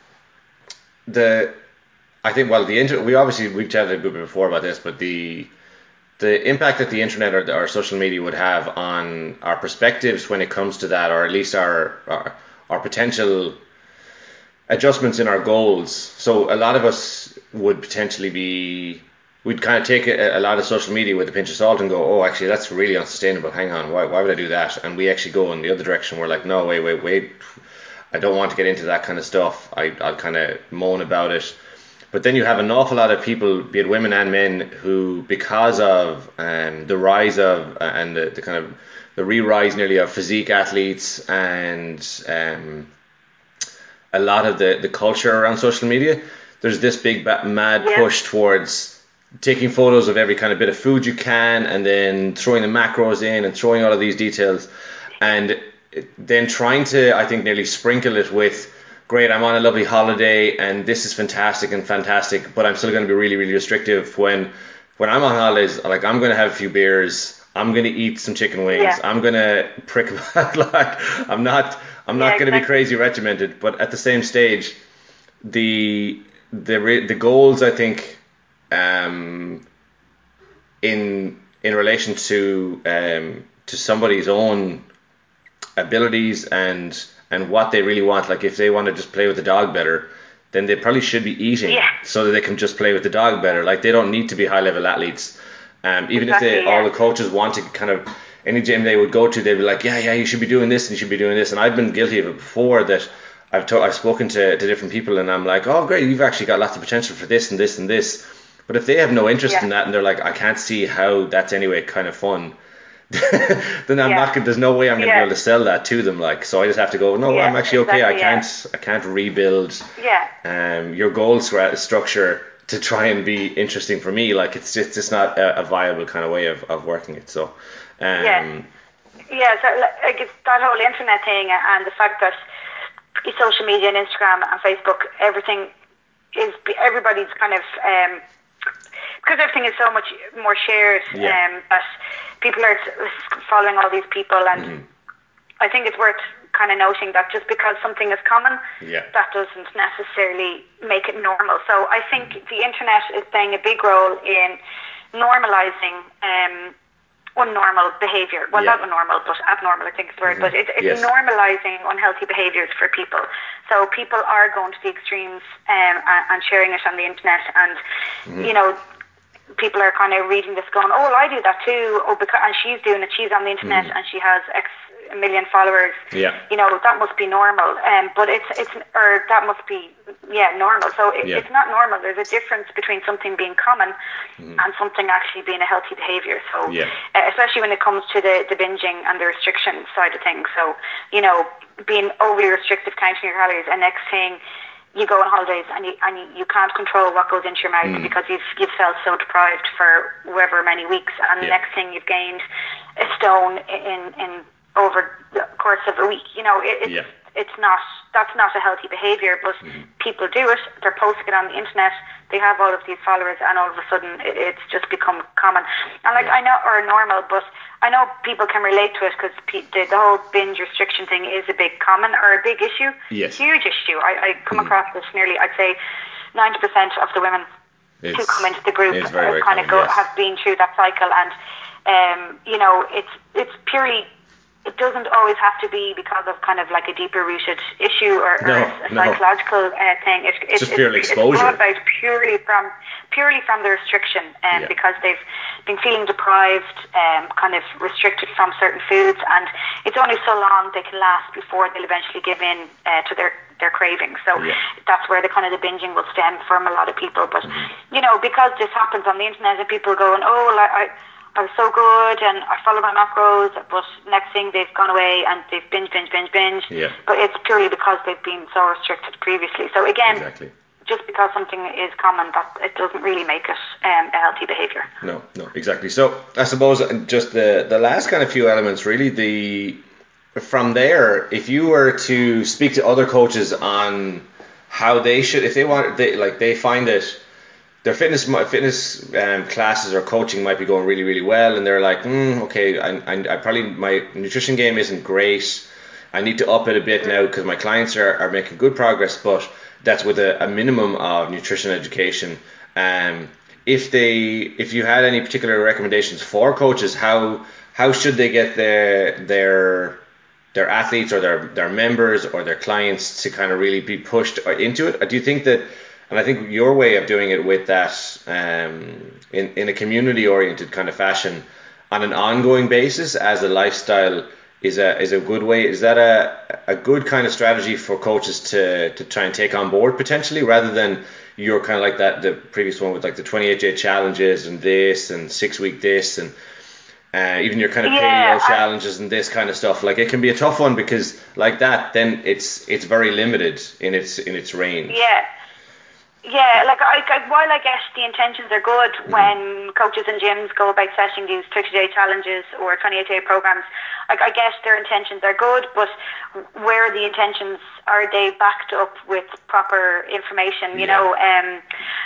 the I think well the inter we obviously we've chatted a bit before about this, but the the impact that the internet or, the, or social media would have on our perspectives when it comes to that, or at least our our, our potential adjustments in our goals. So a lot of us would potentially be, we'd kind of take a, a lot of social media with a pinch of salt and go, oh, actually that's really unsustainable. Hang on, why why would I do that? And we actually go in the other direction. We're like, no, wait, wait, wait. I don't want to get into that kind of stuff. I I'll kind of moan about it. But then you have an awful lot of people, be it women and men, who, because of um, the rise of uh, and the, the kind of the re-rise nearly of physique athletes and um, a lot of the, the culture around social media, there's this big ba- mad Yeah. push towards taking photos of every kind of bit of food you can and then throwing the macros in and throwing all of these details and then trying to, I think, nearly sprinkle it with, great, I'm on a lovely holiday and this is fantastic and fantastic, but I'm still going to be really, really restrictive when when I'm on holidays. Like, I'm going to have a few beers, I'm going to eat some chicken wings, Yeah. I'm going to prick about, like, I'm not I'm not Yeah, going to be exactly. crazy regimented, but at the same stage, the the re- the goals, I think, um, in in relation to um, to somebody's own abilities and and what they really want. Like, if they want to just play with the dog better, then they probably should be eating Yeah. so that they can just play with the dog better. Like, they don't need to be high level athletes. Um, even if they Exactly, all yeah. the coaches want to kind of, any gym they would go to, they'd be like, yeah, yeah, you should be doing this and you should be doing this. And I've been guilty of it before, that I've to, I've spoken to, to different people and I'm like, oh, great, you've actually got lots of potential for this and this and this. But if they have no interest Yeah. in that and they're like, I can't see how that's anyway kind of fun, then I'm Yeah. not gonna, there's no way I'm gonna Yeah. be able to sell that to them. Like, so I just have to go, no, Yeah, I'm actually okay. I exactly, yeah. can't I can't rebuild Yeah. um your goal stra- structure to try and be interesting for me. Like, it's just, it's just not a, a viable kind of way of, of working it. So um Yeah. Yeah, so like it's that whole internet thing and the fact that social media and Instagram and Facebook, everything is, everybody's kind of um, because everything is so much more shared. Yeah. Um, that people are following all these people, and I think it's worth kind of noting that just because something is common, Yeah. that doesn't necessarily make it normal. So I think the internet is playing a big role in normalizing um, unnormal behaviour. Well, Yeah. not unnormal, but abnormal, I think is the word. But it, it's Yes. normalising unhealthy behaviours for people. So people are going to the extremes um, and, and sharing it on the internet. And, you know, people are kind of reading this going, oh, well, I do that too. Oh, because, and she's doing it. She's on the internet and she has X a million followers. Yeah. You know, that must be normal. Um, but it's, it's, or that must be, yeah, normal. So it, Yeah. it's not normal. There's a difference between something being common and something actually being a healthy behaviour. So, Yeah. uh, especially when it comes to the, the binging and the restriction side of things. So, you know, being overly restrictive, counting your calories, and next thing, you go on holidays and you and you, you can't control what goes into your mouth because you've you've felt so deprived for however many weeks, and the Yeah. next thing you've gained a stone in in over the course of a week. You know, it, it's Yeah. it's not that's not a healthy behaviour, but people do it. They're posting it on the internet. They have all of these followers, and all of a sudden, it, it's just become common. And like Yeah. I know, or normal, but I know people can relate to it because pe- the, the whole binge restriction thing is a big common or a big issue. Yes. Huge issue. I, I come across this nearly, I'd say, ninety percent of the women who It's- come into the group it's very, very kind of common, go yes. have been through that cycle, and um, you know, it's it's purely. It doesn't always have to be because of kind of like a deeper rooted issue or, or No, a no. psychological uh, thing. It's, it's just purely it's, exposure. It's brought about purely from purely from the restriction, um, Yeah. because they've been feeling deprived, um, kind of restricted from certain foods, and it's only so long they can last before they'll eventually give in uh, to their their cravings. So Yeah. that's where the kind of the binging will stem from a lot of people. But you know, because this happens on the internet and people are going, oh, well, I. I I was so good and I followed my macros, but next thing they've gone away and they've binge, binge, binge, binge. Yeah. But it's purely because they've been so restricted previously. So again, Exactly. just because something is common, that it doesn't really make it um, a healthy behaviour. No, no, exactly. So I suppose just the the last kind of few elements, really, the from there, if you were to speak to other coaches on how they should, if they want, they like they find it, their fitness fitness um, classes or coaching might be going really really well, and they're like, mm, okay, I, I, I probably my nutrition game isn't great. I need to up it a bit now because my clients are, are making good progress, but that's with a, a minimum of nutrition education. Um, if they, if you had any particular recommendations for coaches, how how should they get their their their athletes or their their members or their clients to kind of really be pushed into it? Do you think that? And I think your way of doing it with that um, in in a community oriented kind of fashion, on an ongoing basis as a lifestyle, is a is a good way. Is that a a good kind of strategy for coaches to to try and take on board potentially, rather than you're kind of like that the previous one with like the twenty-eight day challenges and this and six week this and uh, even your kind of yeah, paleo I, challenges and this kind of stuff. Like it can be a tough one because like that, then it's it's very limited in its in its range. yeah. Yeah, like I, I, while I guess the intentions are good mm. when coaches and gyms go about setting these thirty day challenges or twenty-eight day programs, like I guess their intentions are good, but where the intentions are they backed up with proper information? You yeah. know, um,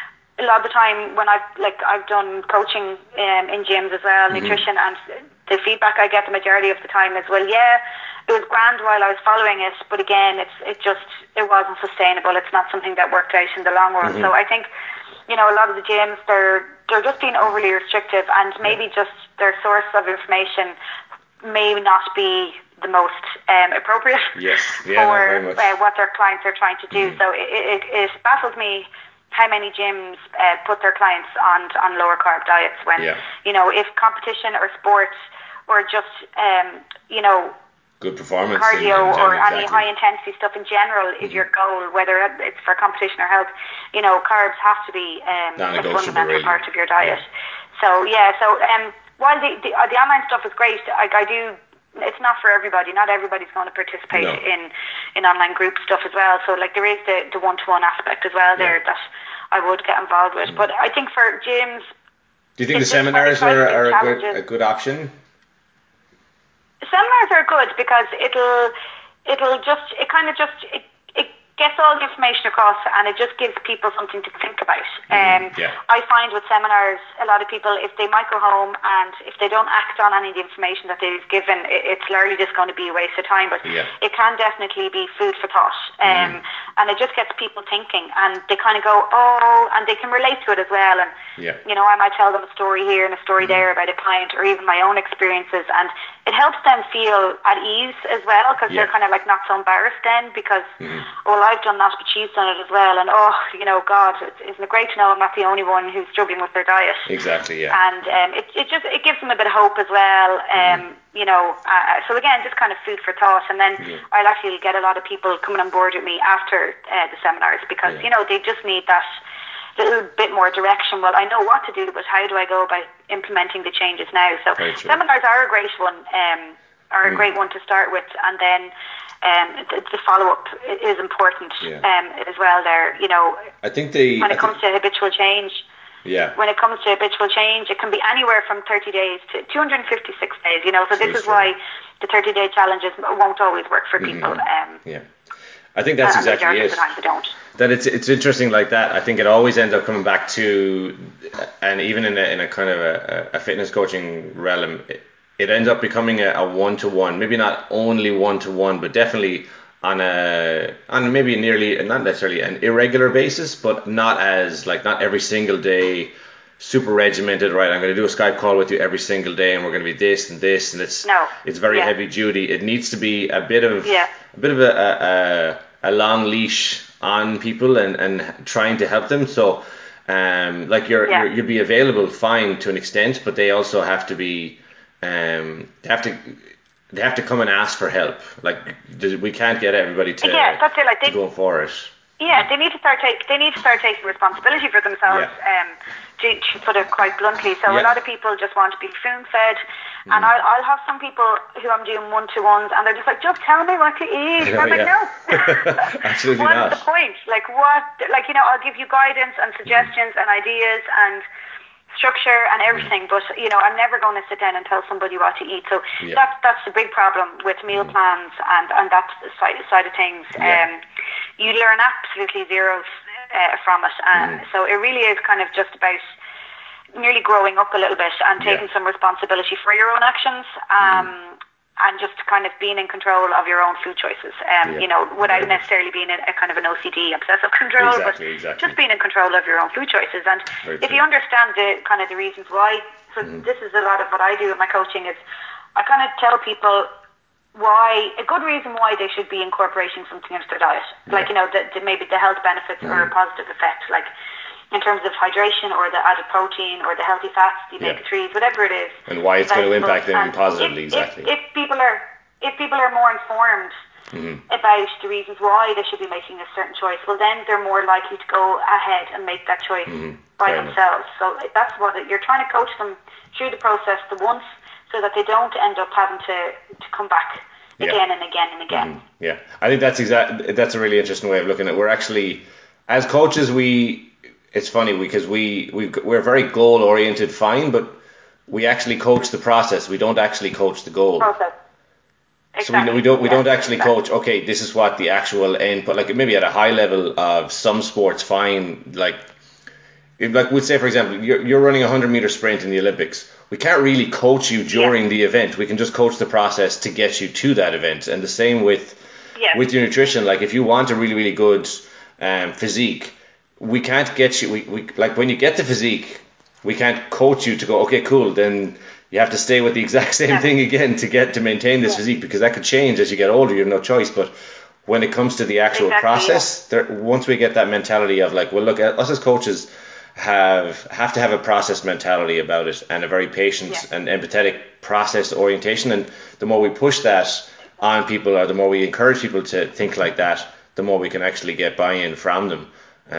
a lot of the time when I've like I've done coaching um, in gyms as well, mm-hmm. nutrition, and the feedback I get the majority of the time is, well, yeah, it was grand while I was following it, but again, it's it just it wasn't sustainable. It's not something that worked out in the long run. Mm-hmm. So I think, you know, a lot of the gyms they're they're just being overly restrictive, and maybe yeah. just their source of information may not be the most um, appropriate yes. yeah, for no, uh, what their clients are trying to do. Mm-hmm. So it, it it baffles me how many gyms uh, put their clients on on lower carb diets when yeah. you know, if competition or sports or just um, you know, good performance cardio in, in general, or any exactly. high intensity stuff in general is mm-hmm. your goal, whether it's for competition or health, you know, carbs have to be um, a fundamental really. part of your diet. Yeah. So yeah, so um, while the, the, uh, the online stuff is great, I, I do, it's not for everybody. Not everybody's going to participate no. in, in online group stuff as well. So like there is the, the one-to-one aspect as well there yeah. that I would get involved with. Mm. But I think for gyms, do you think the seminars are, are a, good, a good option? Seminars are good because it'll it'll just it kind of just it, it gets all the information across, and it just gives people something to think about. Mm-hmm. Um, yeah. I find with seminars, a lot of people, if they might go home and if they don't act on any of the information that they've given, it, it's largely just going to be a waste of time. But yeah. it can definitely be food for thought, um, mm-hmm. and it just gets people thinking, and they kind of go, oh, and they can relate to it as well. And yeah. you know, I might tell them a story here and a story mm-hmm. there about a client, or even my own experiences, and it helps them feel at ease as well, because yeah. they're kind of like not so embarrassed then, because mm-hmm. well, I've done that, but she's done it as well, and oh, you know, God, isn't it great to know I'm not the only one who's struggling with their diet? Exactly, yeah. And um, it it just it gives them a bit of hope as well. Um, mm-hmm. you know, uh, so again, just kind of food for thought. And then yeah. I'll actually get a lot of people coming on board with me after uh, the seminars, because yeah. you know, they just need that little bit more direction. Well, I know what to do, but how do I go about implementing the changes now? So seminars are a great one, um, are a mm. great one to start with, and then um, the, the follow up is important yeah. um, as well. There, you know, I think the when it I comes th- to habitual change. Yeah. When it comes to habitual change, it can be anywhere from thirty days to two hundred fifty-six days. You know, so this is why the thirty day challenges won't always work for people. Mm-hmm. Um, yeah. I think that's and exactly it. Of the time they don't. That it's it's interesting like that. I think it always ends up coming back to, and even in a in a kind of a, a fitness coaching realm, it, it ends up becoming a, a one-to-one. Maybe not only one-to-one, but definitely on a on maybe nearly not necessarily an irregular basis, but not as like not every single day, super regimented. Right, I'm going to do a Skype call with you every single day, and we're going to be this and this, and it's no. it's very yeah. heavy duty. It needs to be a bit of yeah. a bit of a, a a long leash on people and and trying to help them. So um like you're, yeah. you're you'd be available fine to an extent, but they also have to be um they have to. They have to come and ask for help. Like we can't get everybody to, yeah, that's it. Like they, to go for it. Yeah, they need to start take they need to start taking responsibility for themselves. Yeah. Um, to, to put it quite bluntly. So Yeah. a lot of people just want to be spoon fed, mm. and I'll, I'll have some people who I'm doing one to ones, and they're just like, just tell me what to eat. Know, I'm like, yeah. no. Absolutely What's not. the point? Like what? Like you know, I'll give you guidance and suggestions mm. and ideas and structure and everything, mm. but you know, I'm never going to sit down and tell somebody what to eat. So yeah. that's that's the big problem with meal mm. plans and and that side side of things. Yeah. Um, you learn absolutely zero uh, from it. Uh, mm. So it really is kind of just about nearly growing up a little bit and taking yeah. some responsibility for your own actions. Um, mm. And just kind of being in control of your own food choices, um, yeah. you know, without Very necessarily much. being a, a kind of an O C D obsessive control, exactly, but exactly. just being in control of your own food choices. And Very if true. you understand the kind of the reasons why, so mm. this is a lot of what I do in my coaching is I kind of tell people why, a good reason why they should be incorporating something into their diet. Yeah. Like, you know, the, the, maybe the health benefits mm. or a positive effect, like in terms of hydration or the added protein or the healthy fats, the omega threes, yeah. whatever it is. And why it's going to impact them positively, if, exactly. If, if people are if people are more informed mm-hmm. about the reasons why they should be making a certain choice, well then they're more likely to go ahead and make that choice mm-hmm. by Fair themselves. Enough. So that's what it, you're trying to coach them through the process the once so that they don't end up having to, to come back again yeah. and again and again. Mm-hmm. Yeah, I think that's exact. That's a really interesting way of looking at it. We're actually, as coaches, we it's funny because we we we're very goal oriented, fine, but we actually coach the process. We don't actually coach the goal. Process. Exactly. So we, we don't we yeah, don't actually exactly. coach. Okay, this is what the actual end. But like maybe at a high level of some sports, fine. Like if, like we'd say for example, you're you're running a hundred meter sprint in the Olympics. We can't really coach you during yeah. the event. We can just coach the process to get you to that event. And the same with yeah. with your nutrition. Like if you want a really really good um, physique, we can't get you. We, we like when you get the physique, we can't coach you to go. Okay, cool. Then you have to stay with the exact same yeah. thing again to get to maintain this yeah. physique because that could change as you get older. You have no choice. But when it comes to the actual exactly, process, yeah. there, once we get that mentality of like, well, look, us as coaches have have to have a process mentality about it and a very patient yeah. and empathetic process orientation. And the more we push that on people, or the more we encourage people to think like that, the more we can actually get buy-in from them.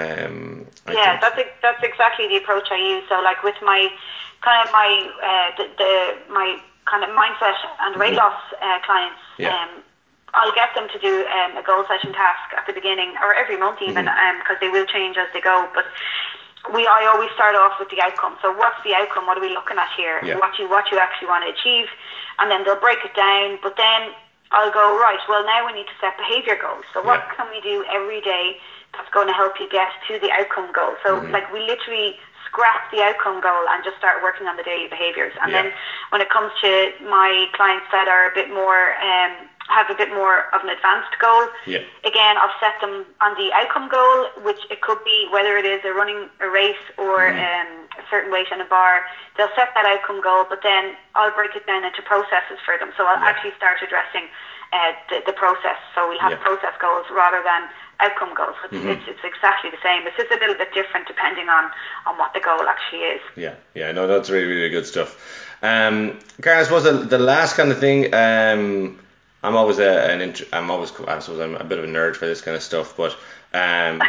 Um, I yeah, think. that's a, that's exactly the approach I use. So like with my kind of my uh, the, the my kind of mindset and weight mm-hmm. loss uh, clients, yeah. um, I'll get them to do um, a goal setting task at the beginning or every month even, because mm-hmm. um, they will change as they go. But we I always start off with the outcome. So what's the outcome? What are we looking at here? Yeah. What you what you actually want to achieve, and then they'll break it down. But then I'll go right. Well, now we need to set behavior goals. So what yeah. can we do every day that's going to help you get to the outcome goal? So mm-hmm. like we literally scrap the outcome goal and just start working on the daily behaviors. And yeah. then when it comes to my clients that are a bit more um, have a bit more of an advanced goal, yeah. again I'll set them on the outcome goal, which it could be whether it is a running a race or mm-hmm. um, a certain weight on a bar. They'll set that outcome goal, but then I'll break it down into processes for them. So I'll yeah. actually start addressing uh, the, the process. So we'll have yeah. process goals rather than outcome goals. It's, mm-hmm. it's, it's exactly the same. It's just a little bit different depending on, on what the goal actually is. Yeah, yeah, no, that's really, really good stuff. Um, Karen, I suppose the, the last kind of thing, um, I'm always a, an int- I'm always, I suppose I'm a bit of a nerd for this kind of stuff, but um,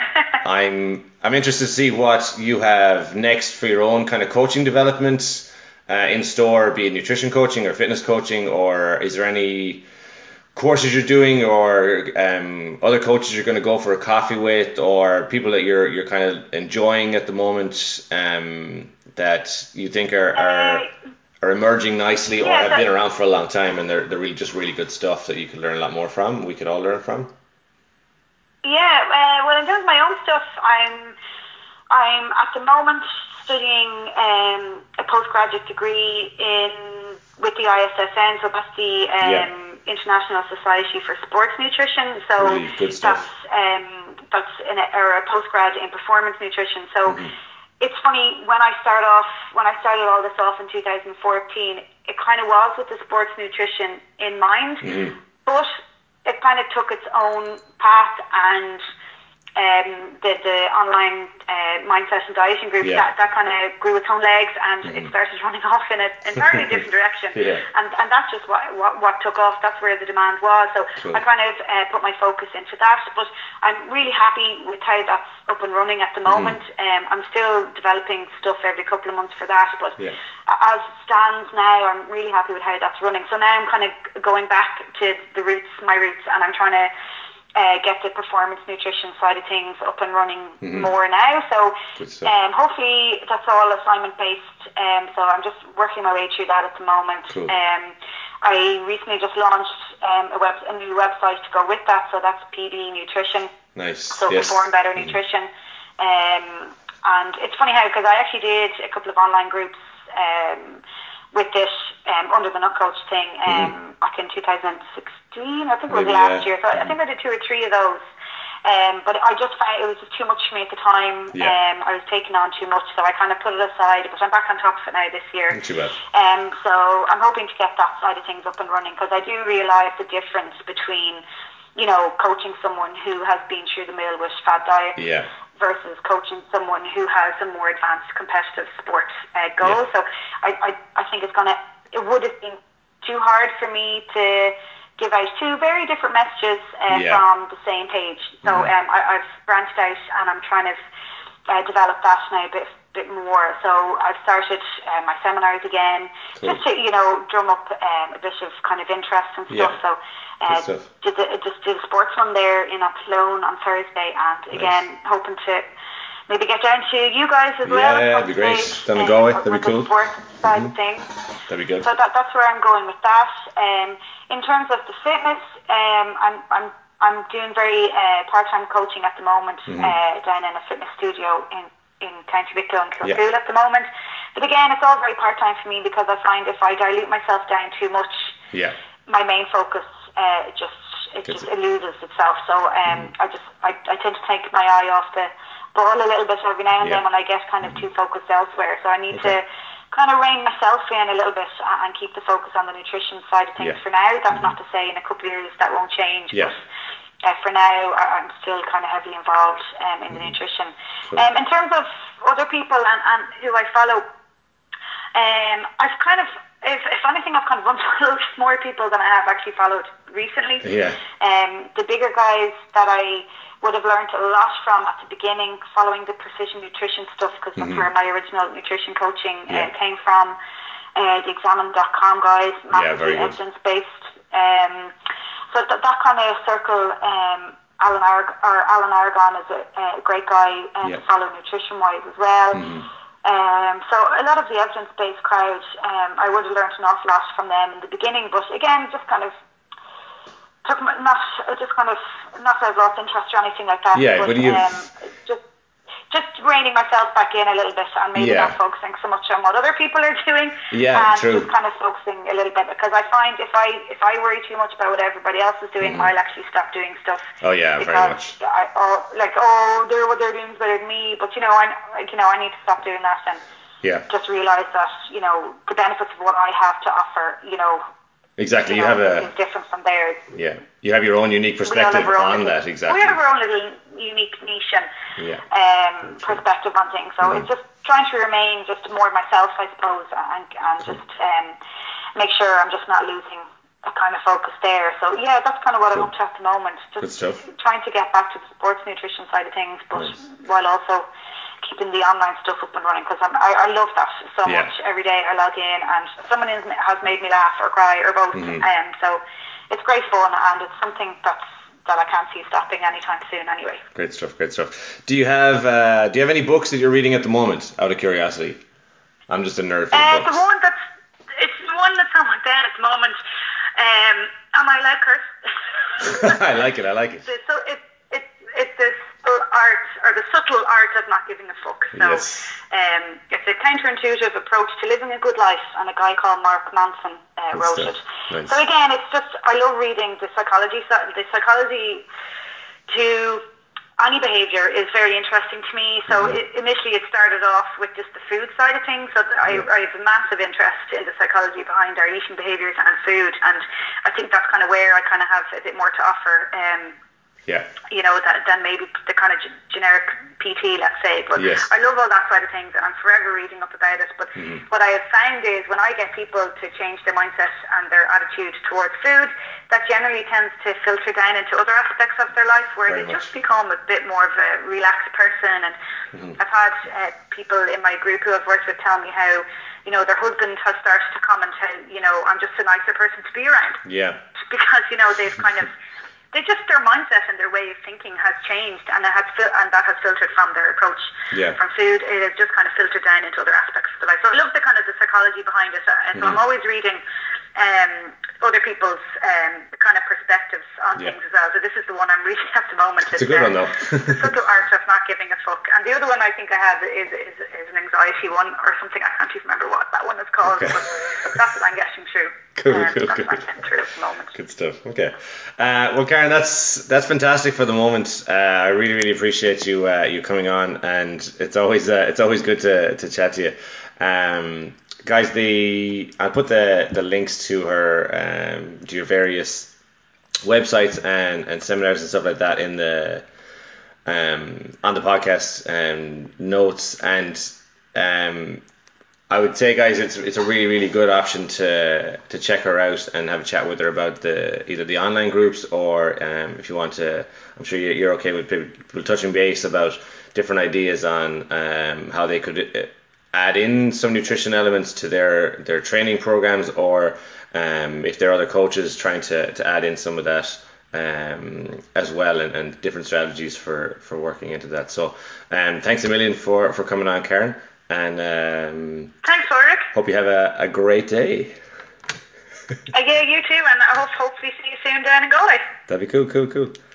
I'm I'm interested to see what you have next for your own kind of coaching developments uh, in store, be it nutrition coaching or fitness coaching, or is there any courses you're doing or um, other coaches you're going to go for a coffee with, or people that you're you're kind of enjoying at the moment um, that you think are, are are emerging nicely or yeah, have been around for a long time and they're they're really just really good stuff that you can learn a lot more from, we could all learn from? Yeah, uh, well in terms of my own stuff, I'm I'm at the moment studying um, a postgraduate degree in with the I S S N, so that's the um, yeah. International Society for Sports Nutrition. So really good stuff. that's um, that's in a, or a postgrad in performance nutrition. So mm-hmm. it's funny, when I start off when I started all this off in two thousand fourteen, it kind of was with the sports nutrition in mind, mm-hmm. but it kind of took its own path, and um, the the online uh, mindset and dieting group, yeah. that, that kind of grew its own legs, and mm-hmm. it started running off in an entirely different direction. Yeah. And and that's just what, what what took off. That's where the demand was. So cool. I kind of uh, put my focus into that. But I'm really happy with how that's up and running at the moment. Mm-hmm. Um, I'm still developing stuff every couple of months for that. But yeah. as it stands now, I'm really happy with how that's running. So now I'm kind of going back to the roots, my roots, and I'm trying to Uh, get the performance nutrition side of things up and running mm-hmm. more now. So um, hopefully that's all assignment based. Um, so I'm just working my way through that at the moment. Cool. Um, I recently just launched um, a, web, a new website to go with that. So that's P B Nutrition. Nice. So yes. Perform Better mm-hmm. Nutrition. Um, and it's funny how, because I actually did a couple of online groups um, with this um, under the Nut Coach thing um, mm-hmm. back in two thousand sixteen, I think it was Maybe, last yeah. year. So mm-hmm. I think I did two or three of those. Um, but I just found it was just too much for me at the time. Yeah. Um, I was taking on too much, so I kind of put it aside. But I'm back on top of it now this year. Not too bad. Um, so I'm hoping to get that side of things up and running, because I do realise the difference between, you know, coaching someone who has been through the mill with fad diets yeah. versus coaching someone who has a more advanced competitive sport uh, goal. Yeah. So I, I, I think it's gonna. It would have been too hard for me to give out two very different messages uh, yeah. from the same page. So mm-hmm. um, I, I've branched out, and I'm trying to uh, develop that now a bit, bit more. So I've started uh, my seminars again, cool. just to, you know, drum up um, a bit of kind of interest and stuff. Yeah. So uh, stuff. Did the, just did a sports one there in Athlone on Thursday, and again nice. hoping to maybe get down to you guys as yeah, well. Yeah, that'd be great. Down in Galway, that'd be cool. The sports side mm-hmm. of things. That'd be good. So that, that's where I'm going with that. Um, in terms of the fitness, um, I'm I'm I'm doing very uh, part-time coaching at the moment mm-hmm. uh, down in a fitness studio in, in County Wicklow and Kilcool yeah. at the moment. But again, it's all very part-time for me, because I find if I dilute myself down too much, yeah. my main focus uh, just it Gets just it. it loses itself. So um, mm-hmm. I just I, I tend to take my eye off the ball a little bit every now and yeah. then when I get kind of mm-hmm. too focused elsewhere. So I need okay. to kind of rein myself in a little bit and keep the focus on the nutrition side of things yeah. for now. That's mm-hmm. not to say in a couple of years that won't change. Yeah. But uh, for now, I'm still kind of heavily involved um, in mm-hmm. the nutrition. Cool. Um, in terms of other people and, and who I follow, um, I've kind of, if, if anything, I've kind of unfollowed more people than I have actually followed recently. Yeah. Um, the bigger guys that I would have learned a lot from at the beginning, following the precision nutrition stuff, because that's mm-hmm. where my original nutrition coaching uh, yeah. came from. Uh, the examine dot com guys, massively yeah, evidence-based. Um, so that, that kind of circle, um, Alan, Ar- or Alan Aragon is a, a great guy um, yeah. to follow nutrition-wise as well. Mm-hmm. Um, so a lot of the evidence-based crowd, um, I would have learned an awful lot from them in the beginning, but again, just kind of took my, not just kind of not that I've lost interest or anything like that. Yeah, but, but you um, just just reining myself back in a little bit, and maybe yeah. not focusing so much on what other people are doing. Yeah, and true. just kind of focusing a little bit, because I find if I if I worry too much about what everybody else is doing, mm-hmm. I'll actually stop doing stuff. Oh yeah, very much. I, oh, like oh, they're what they're doing is better than me, but you know, I like you know I need to stop doing that and yeah. just realise that you know the benefits of what I have to offer, you know. Exactly, you, you know, have a is different from theirs. Yeah, you have your own unique perspective own on little, that. Exactly, we have our own little unique niche and yeah. um, perspective on things. So mm-hmm. it's just trying to remain just more myself, I suppose, and and cool. just um, make sure I'm just not losing a kind of focus there. So yeah, that's kind of what cool. I'm up to at the moment. Just trying to get back to the sports nutrition side of things, but nice. while also keeping the online stuff up and running, because I, I love that so yeah. much. Every day I log in and someone is, has made me laugh or cry or both. Mm-hmm. Um, so it's great fun, and it's something that's that I can't see stopping anytime soon anyway. Great stuff, great stuff. Do you have uh, do you have any books that you're reading at the moment, out of curiosity? I'm just a nerd for uh, the books. The one that's, it's the one that's on my bed at the moment. Um, am I allowed curse? I like it, I like it. So, so it, it, it's the subtle art, or the subtle art of not giving a fuck. So yes. um, it's a counterintuitive approach to living a good life, and a guy called Mark Manson uh, wrote stuff. it. Nice. So again, it's just, I love reading the psychology, the psychology to any behaviour is very interesting to me. So mm-hmm. it, initially it started off with just the food side of things. So I, yeah. I have a massive interest in the psychology behind our eating behaviours and food, and I think that's kind of where I kind of have a bit more to offer. Um, Yeah. You know, that, than maybe the kind of g- generic P T, let's say. But yes. I love all that side of things, and I'm forever reading up about it. But mm-hmm. what I have found is when I get people to change their mindset and their attitude towards food, that generally tends to filter down into other aspects of their life, where Very they much. just become a bit more of a relaxed person. And mm-hmm. I've had uh, people in my group who I've worked with tell me how, you know, their husband has started to comment how, you know, I'm just a nicer person to be around. Yeah. Because, you know, they've kind of they just their mindset and their way of thinking has changed, and it has fil- and that has filtered from their approach yeah. from food. It has just kind of filtered down into other aspects of the life. So I love the kind of the psychology behind it. And so mm. I'm always reading um, other people's um, kind of perspectives on yeah. things as well. So this is the one I'm reading at the moment. It's, it's a good uh, one though. The Subtle Art of Not Giving a Fuck. And the other one I think I have is, is is an anxiety one or something. I can't even remember what that one is called. Okay. But that's what I'm getting through. Cool, um, cool, that's cool. what I'm getting through at the moment. Good stuff. Okay. Uh, well, Karen, that's that's fantastic for the moment. Uh, I really, really appreciate you uh, you coming on, and it's always uh, it's always good to, to chat to you. Um, guys, the I'll put the, the links to her um, to your various websites and, and seminars and stuff like that in the um, on the podcast um, notes, and um, I would say, guys, it's it's a really, really good option to to check her out and have a chat with her about the either the online groups or um, if you want to. I'm sure you're okay with people touching base about different ideas on um, how they could add in some nutrition elements to their their training programs, or um, if there are other coaches trying to, to add in some of that um, as well, and, and different strategies for, for working into that. So um, thanks a million for, for coming on, Karen. And um, thanks, Ulrich. Hope you have a, a great day. uh, yeah, you too, and I hope hopefully see you soon down in Galway. That'd be cool, cool, cool.